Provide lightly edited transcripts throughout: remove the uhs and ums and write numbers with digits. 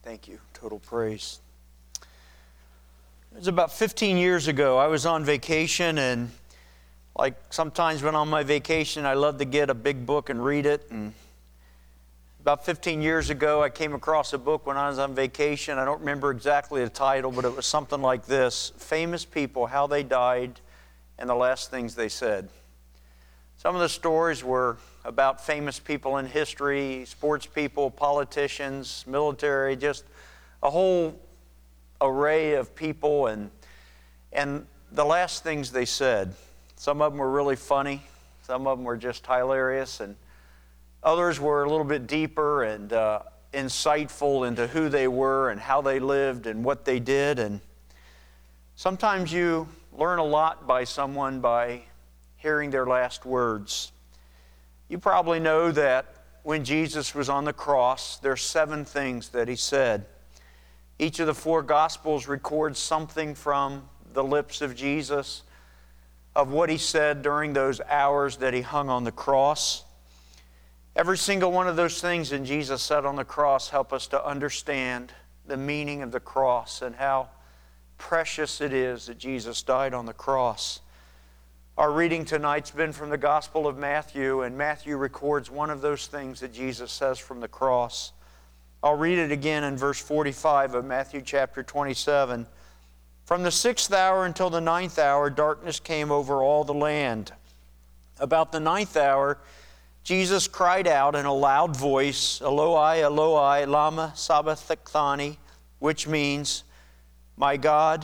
Thank you. Total praise. It was about 15 years ago. I was on vacation, and like sometimes when I'm on my vacation, I love to get a big book and read it. And about 15 years ago, I came across a book when I was on vacation. I don't remember exactly the title, but it was something like this: Famous People, How They Died, and the Last Things They Said. Some of the stories were about famous people in history, sports people, politicians, military, just a whole array of people, and the last things they said. Some of them were really funny, some of them were just hilarious, and others were a little bit deeper and insightful into who they were and how they lived and what they did. And sometimes you learn a lot by someone by hearing their last words. You probably know that when Jesus was on the cross, there's 7 things that he said. Each of the 4 Gospels records something from the lips of Jesus of what he said during those hours that he hung on the cross. Every single one of those things that Jesus said on the cross help us to understand the meaning of the cross and how precious it is that Jesus died on the cross. Our reading tonight's been from the Gospel of Matthew, and Matthew records one of those things that Jesus says from the cross. I'll read it again in verse 45 of Matthew chapter 27. From the 6th hour until the 9th hour, darkness came over all the land. About the 9th hour, Jesus cried out in a loud voice, Eloi, Eloi, lama sabachthani, which means, my God,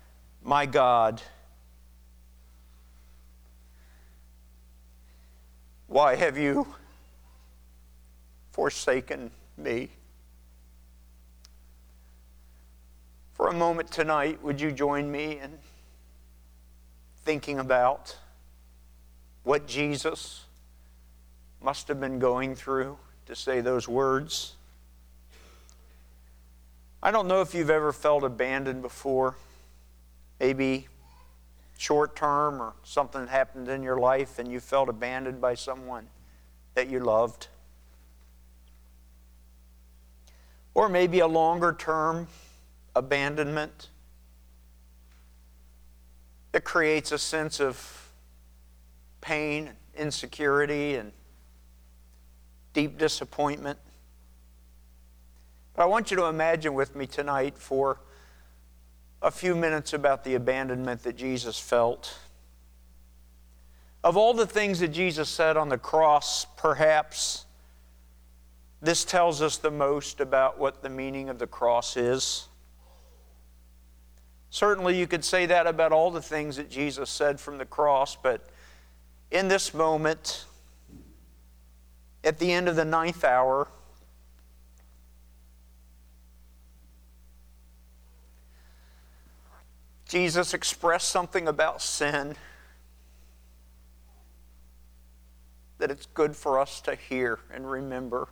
why have you forsaken me? For a moment tonight, would you join me in thinking about what Jesus must have been going through to say those words? I don't know if you've ever felt abandoned before, maybe short term or something happened in your life and you felt abandoned by someone that you loved. Or maybe a longer term abandonment that creates a sense of pain, insecurity, and deep disappointment. But I want you to imagine with me tonight for a few minutes about the abandonment that Jesus felt. Of all the things that Jesus said on the cross, perhaps this tells us the most about what the meaning of the cross is. Certainly you could say that about all the things that Jesus said from the cross, but in this moment, at the end of the 9th hour, Jesus expressed something about sin that it's good for us to hear and remember.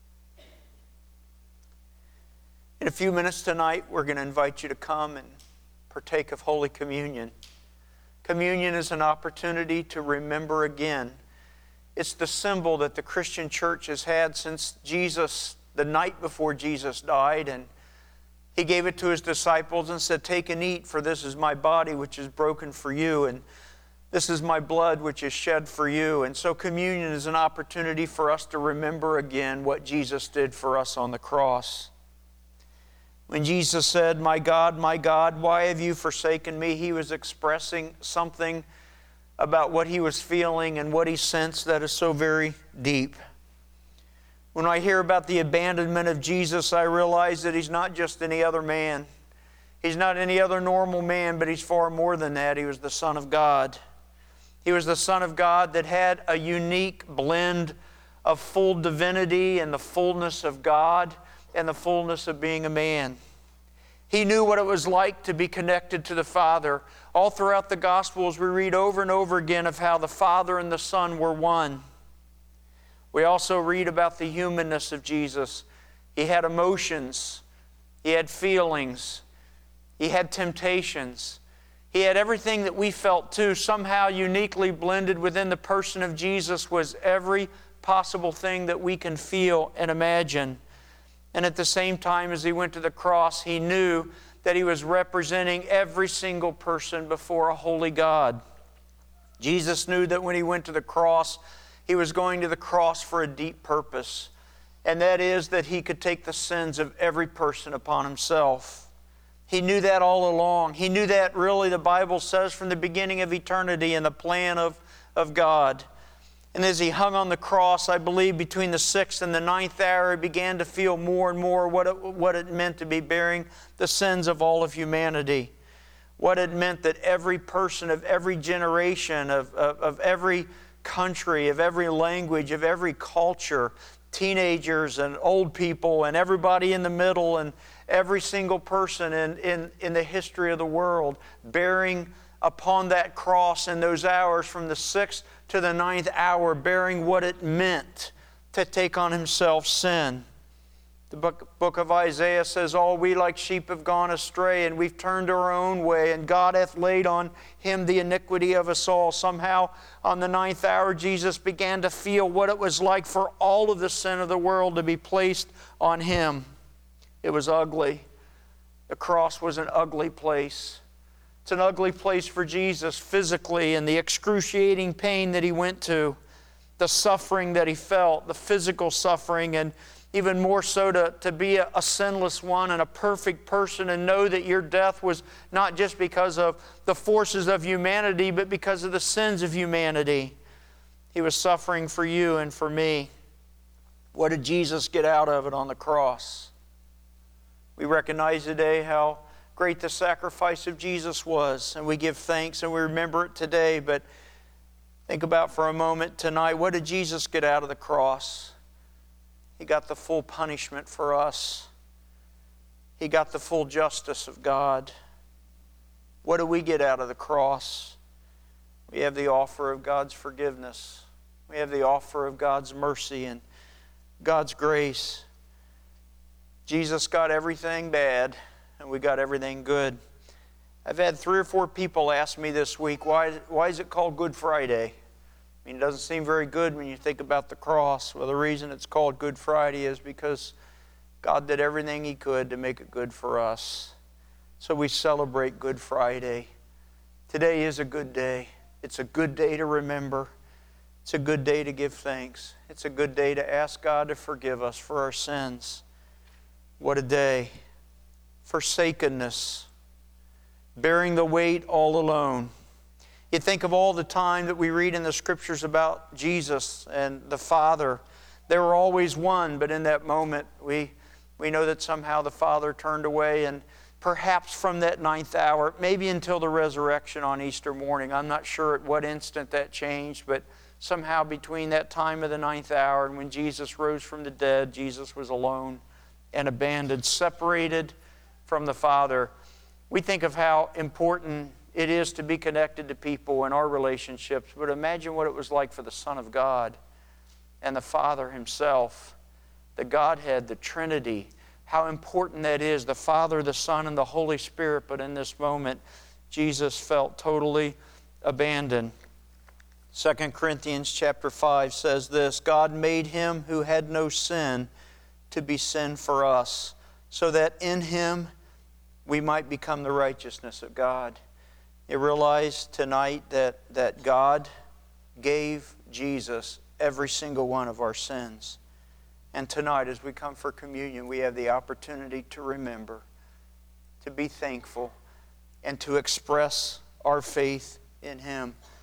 In a few minutes tonight, we're going to invite you to come and partake of Holy Communion. Communion is an opportunity to remember again. It's the symbol that the Christian church has had since Jesus, the night before Jesus died, and he gave it to his disciples and said, take and eat, for this is my body which is broken for you, and this is my blood which is shed for you. And so communion is an opportunity for us to remember again what Jesus did for us on the cross. When Jesus said, my God, why have you forsaken me? He was expressing something about what he was feeling and what he sensed that is so very deep. When I hear about the abandonment of Jesus, I realize that he's not just any other man. He's not any other normal man, but he's far more than that. He was the Son of God. He was the Son of God that had a unique blend of full divinity and the fullness of God and the fullness of being a man. He knew what it was like to be connected to the Father. All throughout the Gospels, we read over and over again of how the Father and the Son were one. We also read about the humanness of Jesus. He had emotions. He had feelings. He had temptations. He had everything that we felt too. Somehow uniquely blended within the person of Jesus was every possible thing that we can feel and imagine. And at the same time as He went to the cross, He knew that He was representing every single person before a holy God. Jesus knew that when He went to the cross, He was going to the cross for a deep purpose. And that is that He could take the sins of every person upon Himself. He knew that all along. He knew that really, the Bible says, from the beginning of eternity and the plan of God. And as He hung on the cross, I believe between the 6th and the 9th hour, He began to feel more and more what it meant to be bearing the sins of all of humanity. What it meant that every person of every generation, of every country, of every language, of every culture, teenagers and old people and everybody in the middle and every single person in the history of the world bearing upon that cross in those hours from the 6th to the 9th hour, bearing what it meant to take on Himself sin. The book of Isaiah says, all we like sheep have gone astray, and we've turned our own way, and God hath laid on Him the iniquity of us all. Somehow, on the 9th hour, Jesus began to feel what it was like for all of the sin of the world to be placed on Him. It was ugly. The cross was an ugly place. It's an ugly place for Jesus physically, and the excruciating pain that He went to, the suffering that He felt, the physical suffering, and even more so to be a sinless one and a perfect person and know that your death was not just because of the forces of humanity, but because of the sins of humanity. He was suffering for you and for me. What did Jesus get out of it on the cross? We recognize today how great the sacrifice of Jesus was, and we give thanks and we remember it today, but think about for a moment tonight, what did Jesus get out of the cross? He got the full punishment for us. He got the full justice of God. What do we get out of the cross? We have the offer of God's forgiveness. We have the offer of God's mercy and God's grace. Jesus got everything bad, and we got everything good. I've had 3 or 4 people ask me this week, why is it called Good Friday? I mean, it doesn't seem very good when you think about the cross. Well, the reason it's called Good Friday is because God did everything He could to make it good for us. So we celebrate Good Friday. Today is a good day. It's a good day to remember. It's a good day to give thanks. It's a good day to ask God to forgive us for our sins. What a day. Forsakenness. Bearing the weight all alone. You think of all the time that we read in the Scriptures about Jesus and the Father. They were always one, but in that moment we know that somehow the Father turned away, and perhaps from that 9th hour, maybe until the resurrection on Easter morning. I'm not sure at what instant that changed, but somehow between that time of the 9th hour and when Jesus rose from the dead, Jesus was alone and abandoned, separated from the Father. We think of how important it is to be connected to people in our relationships, but imagine what it was like for the Son of God and the Father Himself, the Godhead, the Trinity, how important that is, the Father, the Son, and the Holy Spirit. But in this moment, Jesus felt totally abandoned. 2 Corinthians chapter 5 says this, God made Him who had no sin to be sin for us, so that in Him we might become the righteousness of God. You realize tonight that God gave Jesus every single one of our sins. And tonight as we come for communion, we have the opportunity to remember, to be thankful, and to express our faith in Him.